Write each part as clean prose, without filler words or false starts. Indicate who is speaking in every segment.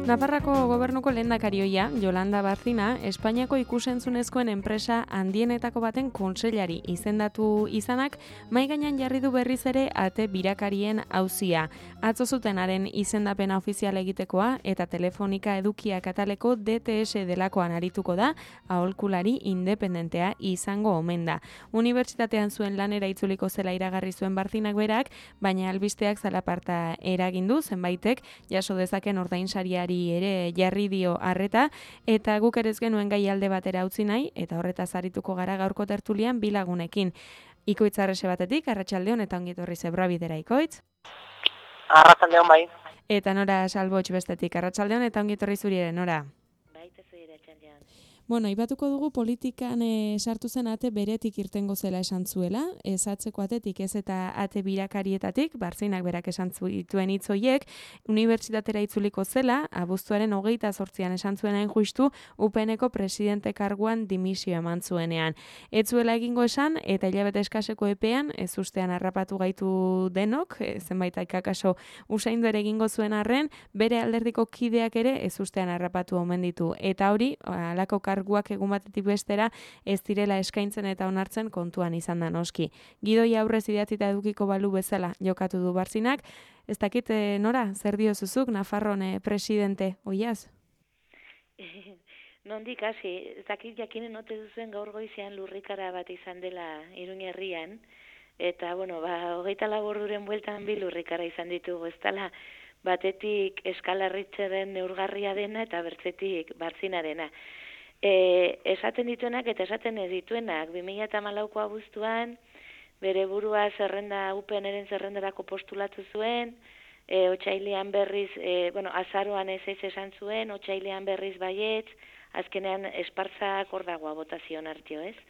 Speaker 1: Nafarroako gobernuko lehendakarioia, Yolanda Barcina, Espainiako ikusentzunezkoen enpresa handienetako baten kontseilari izendatu izanak, mahai gainean jarri du berriz ere ate birakarien auzia. Atzo zutenaren izendapena ofizial egitekoa eta telefonika edukia kataleko DTS delakoan arituko da, aholkulari independentea izango omen da. Unibertsitatean zuen lanera itzuliko zela iragarri zuen Barcinak berak, baina albisteak zalaparta eragindu zenbaitek jaso dezaken ordainsariari ere jarri dio harreta, eta guk ere ez genuen gai alde batera utzi nahi, eta horretaz arituko gara gaurko tertulian bi lagunekin. Ikoitz Arrese batetik, arratsaldeon eta ongi etorri Zebra bidera, Ikoitz.
Speaker 2: Arratsaldeon bai.
Speaker 1: Eta Nora Salbots bestetik, arratsaldeon eta ongi etorri zuri ere, Nora. Bueno, aipatuko dugu politikan sartu zen ate beretik irtengo zela esan zuela, ez atzeko atetik ez eta ate birakarietatik, Barcinak berak esan zituen hitz horiek, unibertsitatera itzuliko zela, abuztuaren 28an esan zuen hain justu, UPNeko presidente karguan dimisio eman zuenean. Ez zuela egingo esan, eta hilabete eskaseko epean, ez ustean harrapatu gaitu denok, zenbait akaso usaindu ere egingo zuen arren, bere alderdiko kideak ere ez ustean harrapatu omen ditu. Eta hori, alako karguak egun batetik bestera ez direla eskaintzen eta onartzen kontuan izan da noski. Gidoi aurrez idatzita edukiko balu bezala jokatu du Barcinak. Ez dakit, Nora, zer diozuzuk Nafarroan presidente oiaz?
Speaker 3: Nondik hasi, ez dakit jakinen ote duzuen gaur goizean lurrikara bat izan dela Iruña herrian, eta, 24 orduren bueltan bi lurrikara izan ditugu, ez dela batetik eskalarritzeren neurgarria dena eta bertzetik Barcinarena. Esaten dituenak eta esaten ez dituenak, 2014ko abuztuan, bere burua UPNren zerrenderako postulatu zuen, otsailean berriz, azaroan ez esan zuen, otsailean berriz baietz, azkenean espartzak hor dagoa botazioan hartio, ez?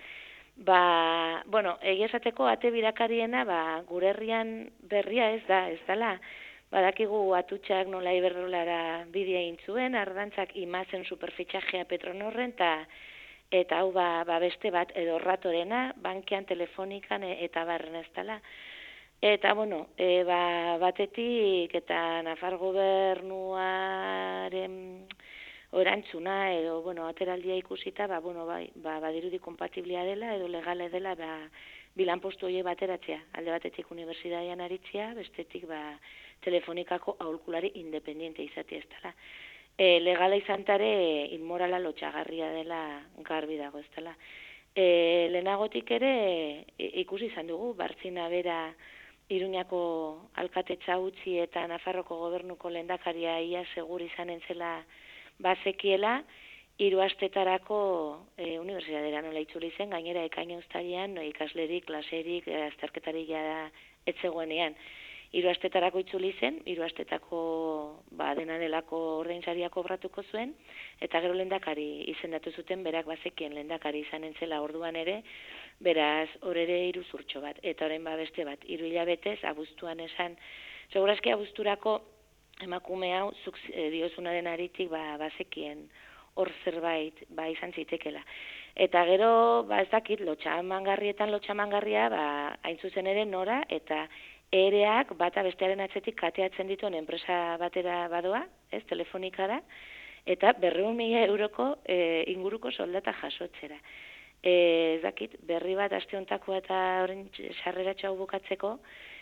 Speaker 3: Egia esateko ate birakariena, gure herrian berria ez dela. Badakigu atutxak nola Iberdrolara bidea egin zuen, ardantzak imazen superfitxajea Petronorren, eta hau beste bat edo ratorena, bankean, telefonikan eta barren ez dela. Eta, batetik eta Nafar gobernuaren orantzuna edo, ateraldia ikusita, badirudi kompatiblia dela edo legale dela, bilanpostu horiek bateratzea, alde batetik unibertsitatean aritzea, bestetik telefonikako aholkulari independiente izatea ez dela. Legala izantare inmorala lotxagarria dela garbi dago ez dela. Lehenagotik ere ikusi izan dugu, Barcina bera Iruñako alkatetza utzi eta Nafarroko gobernuko lehendakaria ia segur izanen zela bazekiela, 3 astetarako unibertsitatera nola itzuli zen, gainera ekaina uztailean ikaslerik, klaserik, azterketarik jada ez zegoenean. 3 astetarako itzuli zen, 3 astetako dena delako ordainsaria kobratuko zuen, eta gero lehendakari izendatu zuten, berak bazekien lehendakari izanen zela orduan ere, beraz hor ere iruzurtxo bat, eta orain beste bat, 3 hilabetez, abuztuan esan, segurazki abuzturako emakume hau, zuk diozunaren aritik bazekien hor zerbait izan zitekela. Eta gero, ez dakit, lotxamangarria, hain zuzen ere Nora, eta ereak bata bestearen atzetik kateatzen dituen enpresa batera badoa, ez, telefonika da, eta 200.000 euroko inguruko soldata jasotzera. Ez dakit, berri bat aste hontakoa eta horren sarreratxo hau bukatzeko,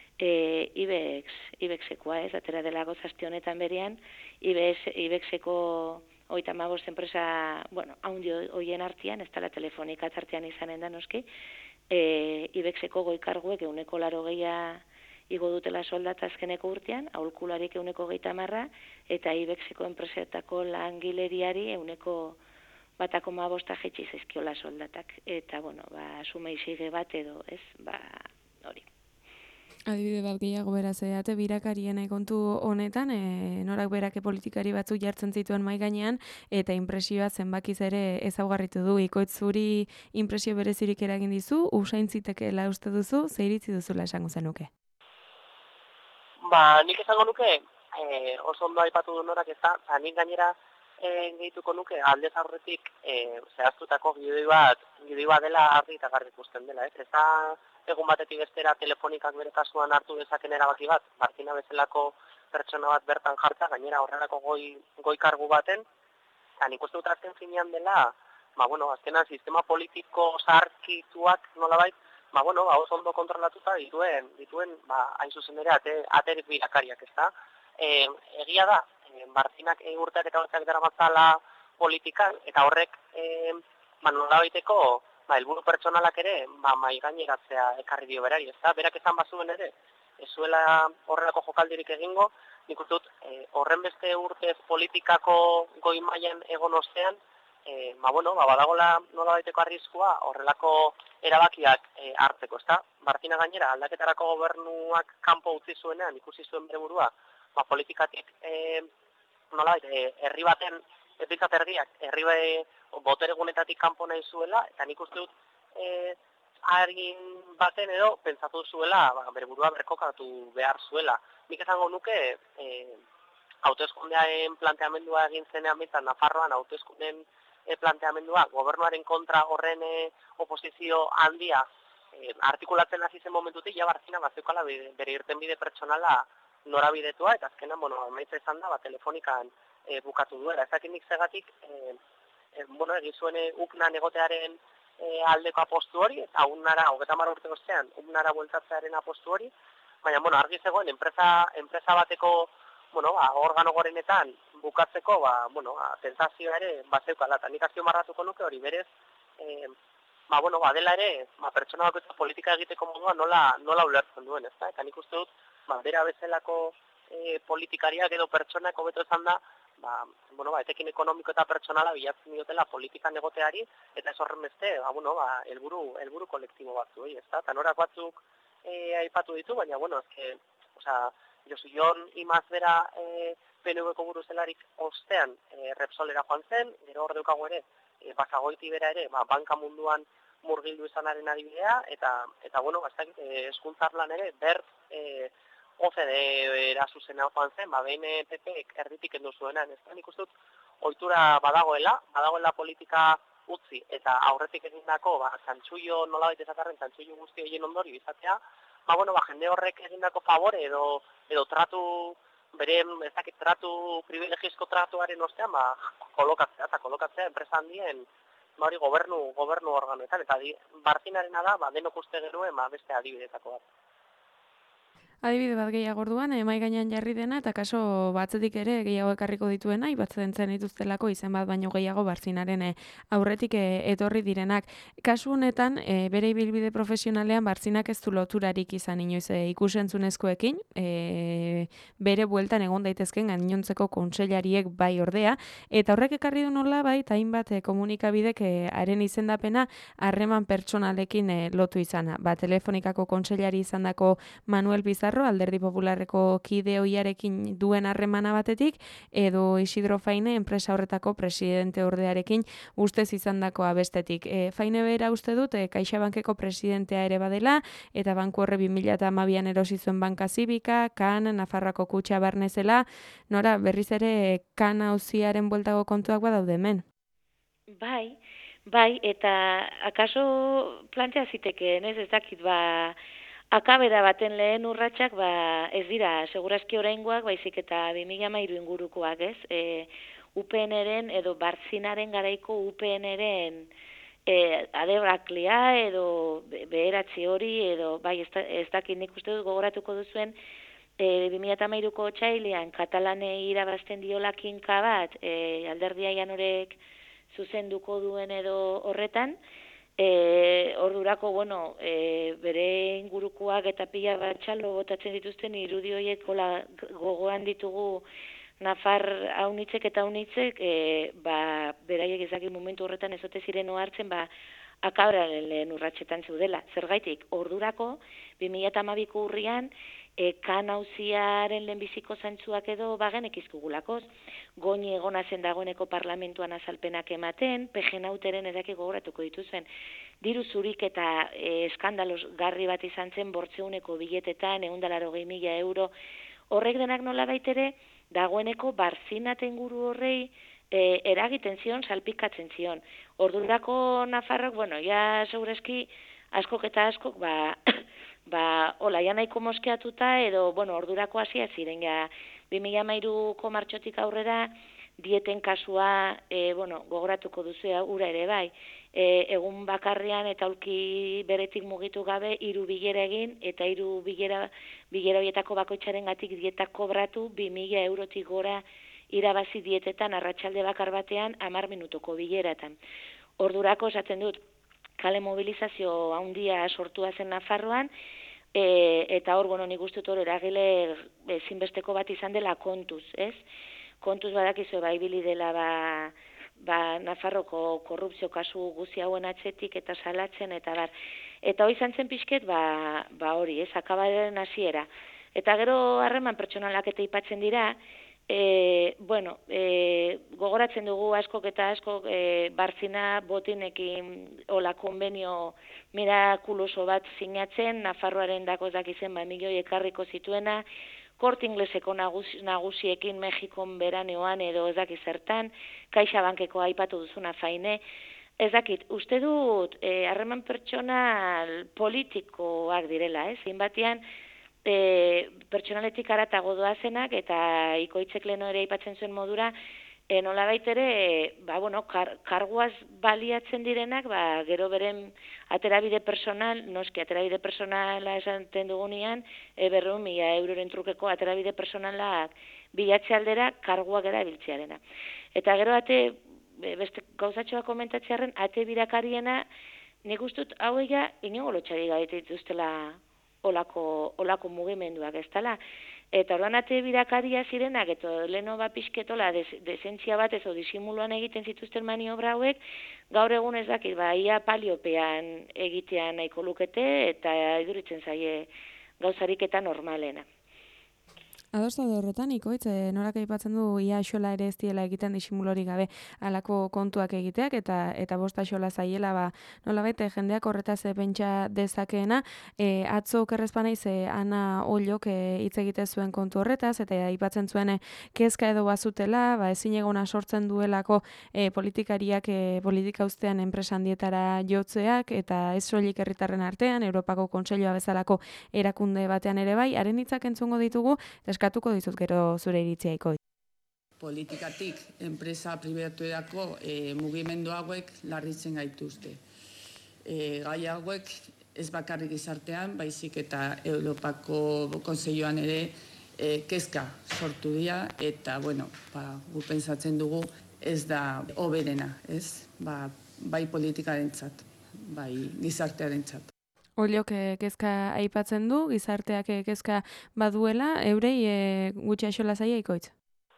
Speaker 3: IBEX-ekoa, ez, atera dela gozazte honetan berean, IBEX-eko 35 enpresa, haundi hoien artean, ez dela telefonika tartean izanen da noski, IBEX-eko goikarguek 80% igo dutela soldata azkeneko urtean, aholkularik 130, eta IBEX-eko enpresetako langileriari 1,5 jetxi zaizkiola soldatak. Eta, suma izige bat edo, ez, hori.
Speaker 1: Adibide bat gehiago beraz, ate birakarien kontu honetan, Norak berake politikari batzuk jartzen zituen mahai gainean, eta inpresioa zenbakiz ere ezaugarritu du. Ikoitz zuri inpresio berezirik eragin dizu, usain zitekeela uste duzu, ze iritzi duzula esango zenuke?
Speaker 2: Nik esango nuke, oso ondo aipatu du Norak ez da, nik gainera gehituko nuke aldez aurretik zehaztutako gidoi bat dela argi eta garbi ikusten dela, ez? Ez da egun batetik bestera telefonikak bere kasuan hartu dezaken erabaki bat, Martina bezalako pertsona bat bertan jartza, gainera horrelako goi kargu baten, eta nik uste dut azken finean dela, azkenan sistema politiko zaharkituak nolabait, oso ondo kontrolatuta dituen hain zuzen ere aterik birakariak, ezta? Egia da, Martinak urteak eta urteak daramatzala politikan, eta horrek nolabaiteko helburu pertsonalak ere mahai gaineratzea ekarri dio berari, ezta? Berak esan bazuen ere, ez zuela horrelako jokaldirik egingo, nik uste dut horren beste urtez politikako goi mailan egon ostean, badagola nolabaiteko arriskua horrelako erabakiak hartzeko, ezta? Martina gainera aldaketarako gobernuak kanpo utzi zuenean ikusi zuen bere burua, politikatik nolabait herri baten epitzat erdiak herri boteregunetatik kanpo nahi zuela, eta nik uste dut argin baten edo pentsatu zuela bere burua berkokatu behar zuela. Nik esango nuke hauteskundearen planteamendua egin zenean behintzat Nafarroan hauteskundeen planteamendua gobernuaren kontra horren oposizio handia artikulatzen hasi zen momentutik ja Martina bazeukala bere irtenbide pertsonala norabidetua, eta azkenan, amaitza izan da, telefonikan bukatu duela. Ezakin nik zegatik, egin zuen uknan egotearen aldeko apostu hori, eta unnara, 30 urte ostean, unnara bueltatzearen apostu hori, baina, argi zegoen, enpresa bateko, organo gorenetan bukatzeko, tentazioa ere, bazeukala, eta nik azpimarratuko nuke hori berez, dela ere, pertsona bakoitza politika egiteko modua nola ulertzen duen, ezta? Eta nik uste dut, bera bezalako politikariak edo pertsonak hobeto esan da, etekin ekonomiko eta pertsonala bilatzen diotela politikan egoteari, eta ez horren beste, helburu kolektibo batzu, ezta? Eta norak batzuk aipatu ditu, baina, Josu Jon Imaz bera PNV-ko buruzelarik ostean Repsolera joan zen, gero hor deukago ere, Basagoiti bera ere, banka munduan murgildu izanaren adibidea, eta hezkuntzarlan ere, OCDE-era zuzena joan zen, behin PP-ek erditik endu zuenan, ez da, nik uste dut, ohitura badagoela politika utzi, eta aurretik egindako, txantxuio nolabait ezakarren, txantxuio guzti egin ondori bizatea, jende horrek egindako favore edo tratu, beren, tratu, privilegizko tratuaren ostean, kolokatzea enpresa handien, hori gobernu organoetan, eta Martinarena da, denok uste genuen, beste adibidetako bat.
Speaker 1: Adibide bat gehiago orduan, mahai gainean jarri dena, eta kaso batzetik ere gehiago ekarriko dituena, batzen zen dituztelako izen bat baino gehiago Bartzinaren aurretik etorri direnak. Kasu honetan, bere ibilbide profesionalean Bartzinak ez du loturarik izan inoiz ikusentzunezkoekin, bere bueltan egon daitezken gainontzeko kontseilariek bai ordea, eta horrek ekarri du nola bai, eta hainbat komunikabidek haren izendapena harreman pertsonalekin lotu izana. Telefonikako kontseilari izandako Manuel Pizarro, Alderdi Popularreko kide ohiarekin duen harremana batetik, edo Isidro Faine, enpresa horretako presidente ordearekin ustez izandakoa bestetik. Faine bera uste dut, CaixaBankeko presidentea ere badela, eta banku horre 2012an erosi zuen Banka Zibika, KAN, Nafarroako Kutxa Barnezela, nora berriz ere KAN auziaren bueltago kontuak badaude hemen.
Speaker 3: Bai, eta akaso plantea zitekeen, ez dakit, akabera baten lehen urratsak ez dira segurazki oraingoak, baizik eta 2013 ingurukoak, ez? UPN-eren edo Bartzinaren garaiko UPN-eren adebraklia edo beheratzi hori edo ez dakit nik uste dut gogoratuko duzuen 2013ko otsailean Katalanei irabazten diola kinka bat Alderdi Aianorek zuzenduko duen edo horretan, ordurako, bere ingurukoak eta pila bat txalo botatzen dituzten irudi horiek gogoan ditugu Nafar haunitzek eta haunitzek, beraiek ezakit momentu horretan ezote ziren ohartzen, akabraren lehen urratsetan zeudela. Zergaitik, ordurako, 2012ko urrian, KAN auziaren lehenbiziko zantzuak edo bagenek izkugulakoz. Goini egona zen dagoeneko parlamentuan azalpenak ematen, PGNauteren edaki gogoratuko dituzuen. Diru zurik eta eskandalos garri bat izan zen bortzeuneko biletetan, 180.000 euro. Horrek denak nola baitere, dagoeneko Bartzinat inguru horrei eragiten zion, salpikatzen zion. Ordurako Nafarrok, bueno, ja segureski askok eta askok, hola, ja nahiko moskeatuta, edo, bueno, ordurako hasia ziren, ja, 2013ko martxotik aurrera, dieten kasua, gogoratuko duzu, ura ere bai, egun bakarrean eta aulki beretik mugitu gabe, 3 bilera egin, eta 3 bilera horietako bakoitzarengatik dietak kobratu, 2.000 eurotik gora irabazi dietetan arratsalde bakar batean 10 minutuko bileratan. Ordurako esaten dut, kale mobilizazio handia sortua zen Nafarroan, eta hor, nik uste dut hor eragile ezinbesteko bat izan dela kontuz, ez? Kontuz badakizu ibili dela Nafarroko korrupzio kasu guzti hauen atzetik eta salatzen, eta bar. Eta hori izan zen pixket, hori, ez, akabaren hasiera. Eta gero harreman pertsonalak eta aipatzen dira, gogoratzen dugu askok eta askok Bartzina Botinekin hola konbenio mirakuloso bat sinatzen, Nafarroaren dako dakizen milioi ekarriko zituena, Korte Ingleseko nagusiekin Mexikon beraneoan edo ez dakit zertan, CaixaBankeko aipatu duzuna faine. Ez dakit, uste dut harreman pertsonal politikoak direla, zinbatian pertsonaletik aratago doazenak eta Ikoitzek leno ere aipatzen zuen modura, nolabait ere, karguaz baliatzen direnak, gero beren aterabide personal, noski aterabide personala esaten dugunean, 200.000 euroren trukeko aterabide personalak bilatze aldera karguak erabiltzearena. Eta gero beste gauzatxoa komentatzearen, ate birakariena, nik ustut hau ega inongo lotxari gaite dituztela olako mugimenduak, ez dela. Eta orduan ate birakaria zirenak, eta leno pixketola desentzia bat ezo disimuluan egiten zituzten maniobra hauek, gaur egun ez dakit, ia paliopean egitea nahiko lukete, eta iduritzen zaie gauzarik eta normalena.
Speaker 1: Ados daude horretan, Ikoitz, norak aipatzen du ia xola ere ez diela egiten disimulori gabe alako kontuak egiteak, eta bosta xola zaiela, nolabait jendeak horretaz pentsa dezakeena. Atzo kerrezpanaiz Ana Ollok hitz egite zuen kontu horretaz, eta aipatzen zuen kezka edo bazutela, ezin egona sortzen duelako politikariak politika ustean enpresa handietara jotzeak, eta ez soilik herritarren artean, Europako Kontseilua bezalako erakunde batean ere bai, haren hitzak entzungo ditugu, eskatuko dizut gero zure iritziaiko.
Speaker 4: Politikatik enpresa pribatuetako mugimendu hauek larritzen gaituzte. Gai hauek ez bakarrik gizartean, baizik eta Europako Kontseiluan ere kezka sortu dira, eta gu pentsatzen dugu ez da hoberena, ez? Bai politikarentzat, bai gizartearentzat.
Speaker 1: Ollok kezka aipatzen du, gizarteak kezka baduela, eurei gutxi axola zaia Ikoitz?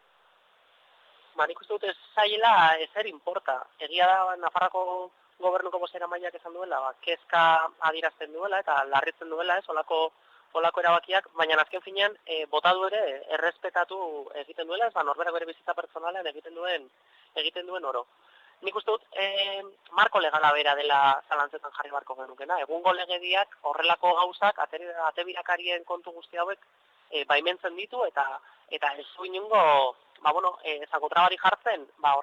Speaker 2: Nik uste dut ez zaiela ezer inporta. Egia da Nafarroko gobernuko bozeramaileak esan duela, kezka adierazten duela eta larritzen duela, ez, olako erabakiak, baina azken finean bota du ere errespetatu egiten duela, ez norberak bere bizitza pertsonalean egiten duen oro. Nik uste dut marko legala bera dela zalantzetan jarri barko genukena. Egungo legediak horrelako gauzak ate birakarien kontu guzti hauek baimentzen ditu eta ez du inongo zagotrabari jartzen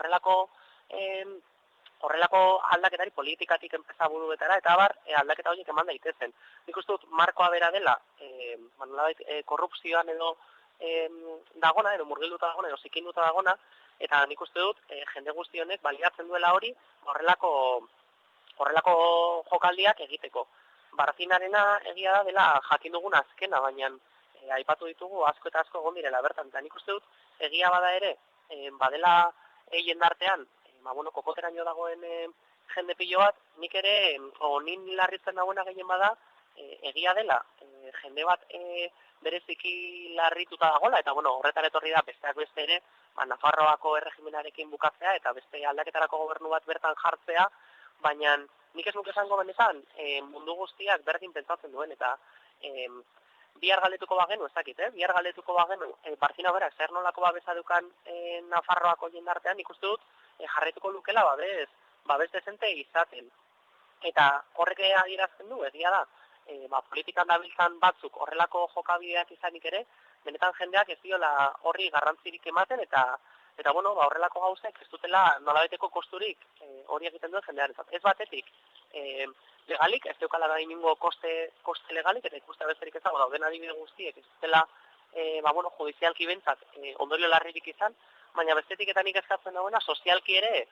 Speaker 2: horrelako aldaketari politikatik enpresa buruetara eta aldaketa horiek eman daitezen. Nik uste dut markoa bera dela korrupzioan edo dagona, edo murgilduta dagona, edo zikinduta dagona, eta nik uste dut jende guzti honek baliatzen duela hori horrelako jokaldiak egiteko. Barzinarena egia da dela jakin dugun azkena, baina aipatu ditugu asko eta asko egon direla bertan. Eta nik uste dut egia bada ere, badela jendartean, kokoteraino dagoen jende pilo bat, nik ere, nin larritzen dagoena gehien bada, egia dela, jende bat bereziki larrituta dagoela, eta horretan etorri da besteak beste ere, Nafarroako erregimenarekin bukatzea eta beste aldaketarako gobernu bat bertan jartzea, baina nik ez nuke esango benetan mundu guztiak berdin pentsatzen duen, eta bihar galdetuko bagenu, ez dakit, bihar galdetuko bagenu, Barzina berak zer nolako babesa dukan Nafarroako jendartean, nik uste dut jarraituko lukela babes dezente izaten. Eta horrek adierazten du, egia da, politikan dabiltzan batzuk horrelako jokabideak izanik ere, benetan jendeak ez diola horri garrantzirik ematen eta Eta horrelako gauzek ez dutela nolabaiteko kosturik hori egiten duen jendearentzat. Ez batetik, legalik, ez deukala da inungo koste legalik, eta ikuste besterik ezago dauden adibide guztiek, ez dutela, judizialki bentzat ondorio larririk izan, baina bestetik eta nik eskatzen dagoena, sozialki ere,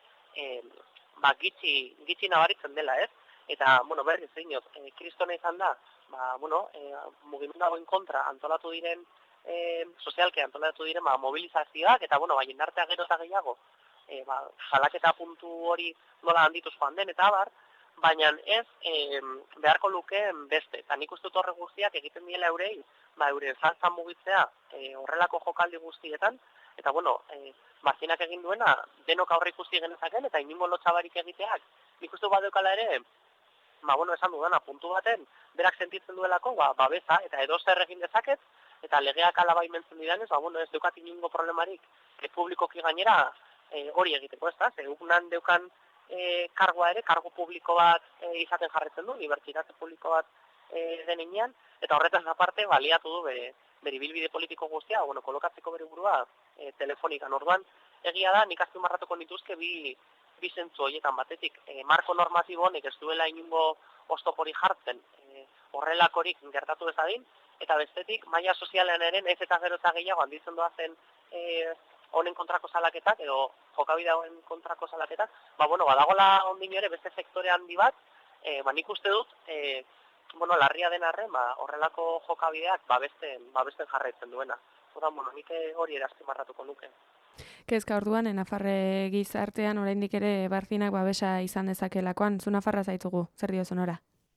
Speaker 2: gitxi nabaritzen dela, ez? Eta, berriz, zinot, kristona izan da, mugimendu hauen kontra antolatu diren, sozialki antolatu diren mobilizazioak, eta, jendartea gero eta gehiago, salaketa puntu hori nola handituz joan den, eta abar, baina ez beharko lukeen beste. Eta nik uste dut horre guztiak egiten diela eurei, euren zantzan mugitzea horrelako jokaldi guztietan, eta, Martinak egin duena denok aurre ikusi genezaken, eta inungo lotxabarik egiteak, nik uste badeukala ere, esan dudana, puntu baten, berak sentitzen duelako, babesa, eta edo zer egin dezaket, eta legeak alabaimentzen didanez, ez deukat inungo problemarik, publikoki gainera hori egiteko, ez da? Zegunan deukan kargoa ere, kargo publiko bat izaten jarretzen du, unibertsitate publiko bat denean, eta horretaz aparte baliatu du bere ibilbide politiko guztia, kolokatzeko bere burua telefonikan. Orduan, egia da, nik azpimarratuko nituzke bi zentzu horietan batetik. Marko normatibo honek ez duela inungo oztopori jartzen horrelakorik gertatu ezadin, eta bestetik, maila sozialean ere, ez eta gero eta gehiago handitzen doazen honen kontrako salaketak, edo jokabide hauen kontrako salaketak, badagola ondino ere beste sektore handi bat, nik uste dut, larria den arren, horrelako jokabideak babesten jarraitzen duena. Nik hori ere azpimarratuko nuke.
Speaker 1: Kezka orduan, Nafarre gizartean oraindik ere Bartzinak babesa izan dezakelakoan, zu Nafarra zaitugu, zer dio Sonora?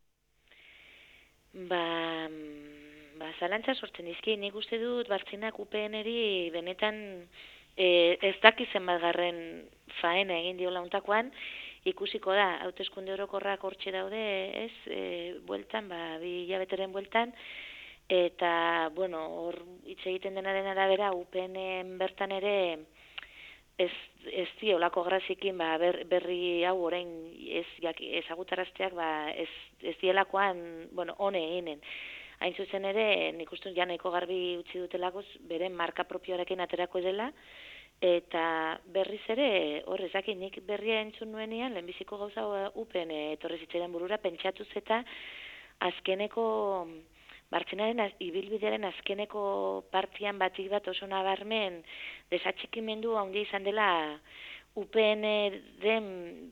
Speaker 3: Zalantza sortzen dizki, nik uste dut Bartzinak UPN-eri benetan ez dakizen batgarren faena egin diola untakoan, ikusiko da, hauteskunde orokorrak hortxe daude, ez, bueltan, 2 hilabeteren bueltan, eta, hor hitz egiten denaren arabera, UPN bertan ere ez diolako grazikin berri hau orain ezagutarazteak ez dielakoan, hone eginen. Hain zuzen ere, nik uste ja nahiko garbi utzi dutelakoz, beren marka propioarekin aterako dela, eta berriz ere, ezakit, nik berria entzun nuenean, lehenbiziko gauza UPN etorri zitzaidan burura, pentsatuz eta azkeneko, Bartzinaren ibilbidearen azkeneko partian batik bat oso nabarmen desatxikimendu handia izan dela UPN den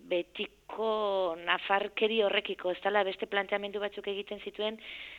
Speaker 3: betiko nafarkeri horrekiko, ez dela beste planteamendu batzuk egiten zituen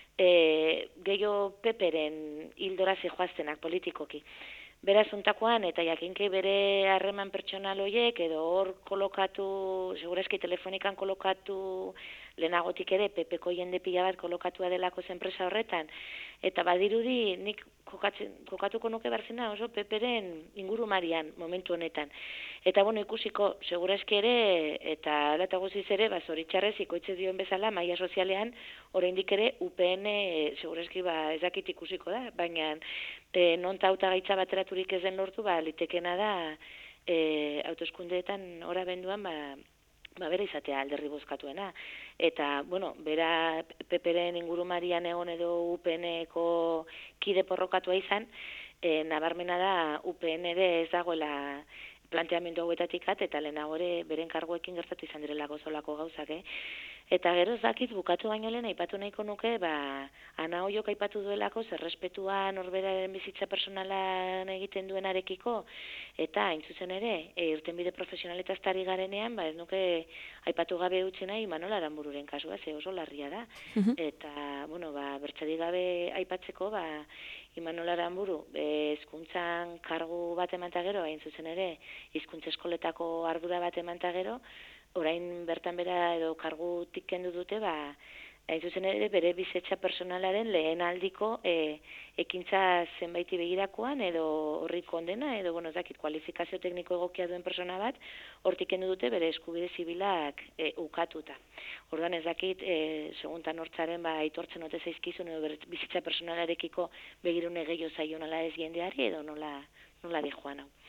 Speaker 3: gehiago peperen hildora zijoaztenak politikoki. Beraz untakoan, eta jakinkei bere harreman pertsonal horiek, edo hor kolokatu, segurazki telefonikan kolokatu, lehenagotik ere, pepeko jende pila bat kolokatua delako enpresa horretan, eta badirudi nik kokatuko nuke Bartzina oso peperen ingurumarian momentu honetan. Eta ikusiko, segurazki ere, eta alata guziz ere, zoritxarrez ikoitze dioen bezala, maila sozialean, oraindik ere UPN segurazki ezakit ikusiko da, baina non tauta gaitza bateraturik ez den lortu, litekena da hauteskundeetan ora benduan, bera izatea alderri bozkatuena. Eta, bera peperen ingurumarian egon edo UPN-eko kide porrokatua izan, nabarmena da UPN ere ez dagoela planteamendu hauetatik eta lehenago ere beren karguekin gertatu izan direla gozolako gauzak, Eta gero ez dakit bukatu baino lehen aipatu nahiko nuke, Ana Oiok aipatu duelako zerrespetua norberaren bizitza personalan egiten duenarekiko, eta hain zuzen ere, irtenbide profesionaletaz tari garenean, ez nuke aipatu gabe utzi nahi Imanol Aranbururen kasua, ze oso larria da. Eta, bertsarik gabe aipatzeko, Imanol Aranburu, hezkuntzan kargu bat emanta gero, hain zuzen ere, hizkuntza eskoletako ardura bat emanta gero, orain bertan bera edo kargutik kendu dute, hain zuzen ere bere bizitza personalaren lehen aldiko ekintza zenbaiti begirakoan edo horri kondena, edo, ez dakit, kualifikazio tekniko egokia duen persona bat, hortik kendu dute bere eskubide zibilak ukatuta. Orduan ez dakit, seguntan hortzaren aitortzen ote zaizkizun edo bizitza personalarekiko begirune gehiago zaio nola ez jendeari edo nola di joan hau.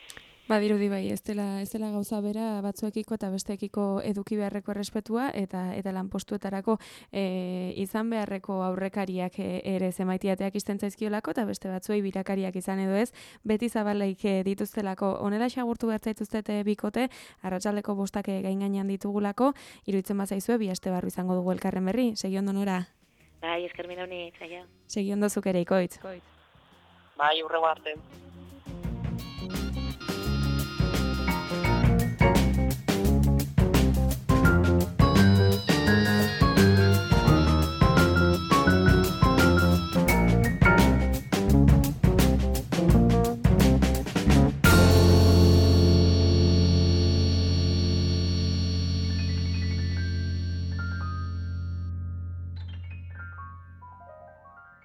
Speaker 1: Badirudi bai, ez dela gauza bera batzuekiko eta besteekiko eduki beharreko errespetua eta lanpostuetarako izan beharreko aurrekariak ere zemaitiateak izten zaizkiolako eta beste batzuei birakariak izan edo ez, beti zabalaik dituztelako. Honela xagurtu behar zaituztete bikote, arratsaldeko 5 gain gainean ditugulako, iruditzen bazaizue bi aste barru izango dugu elkarren berri. Segi ondo Nora.
Speaker 3: Bai, esker mila honi, zaila.
Speaker 1: Segi ondo zuk ere ikoitz.
Speaker 2: Bai, hurrengo arte.